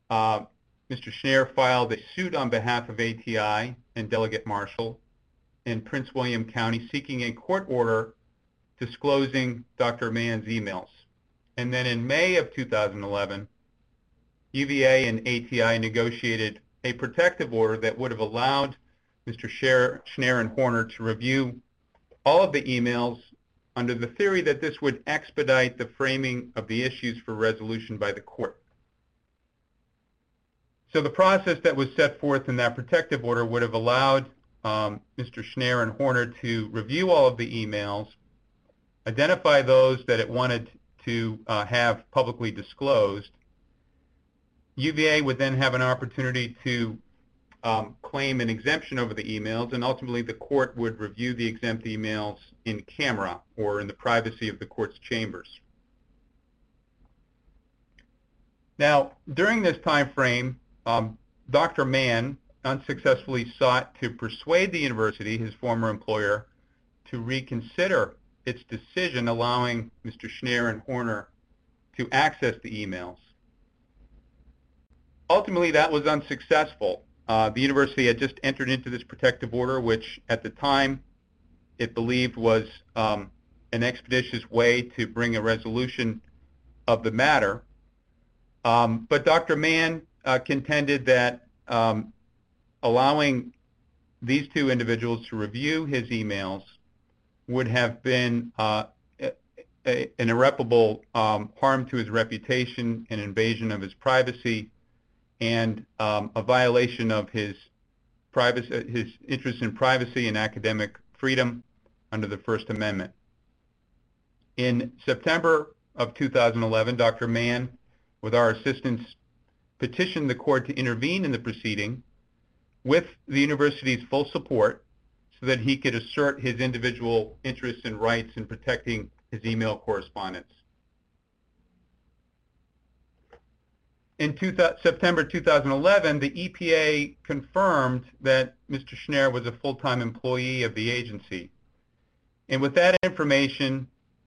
uh, Mr. Schnarr filed a suit on behalf of ATI and Delegate Marshall in Prince William County seeking a court order disclosing Dr. Mann's emails. And then in May of 2011, UVA and ATI negotiated a protective order that would have allowed Mr. Schnarr and Horner to review all of the emails under the theory that this would expedite the framing of the issues for resolution by the court. So the process that was set forth in that protective order would have allowed Mr. Schnarr and Horner to review all of the emails, identify those that it wanted to have publicly disclosed. UVA would then have an opportunity to claim an exemption over the emails, and ultimately the court would review the exempt emails in camera or in the privacy of the court's chambers. Now, during this time frame, Dr. Mann unsuccessfully sought to persuade the university, his former employer, to reconsider its decision allowing Mr. Schnarr and Horner to access the emails. Ultimately, that was unsuccessful. The university had just entered into this protective order, which at the time it believed was an expeditious way to bring a resolution of the matter. But Dr. Mann contended that allowing these two individuals to review his emails would have been an irreparable harm to his reputation, an invasion of his privacy, and a violation of his interest in privacy and academic freedom under the First Amendment. In September of 2011, Dr. Mann, with our assistance, petitioned the court to intervene in the proceeding with the university's full support so that he could assert his individual interests and rights in protecting his email correspondence. In September 2011, the EPA confirmed that Mr. Schnarr was a full-time employee of the agency. And with that information,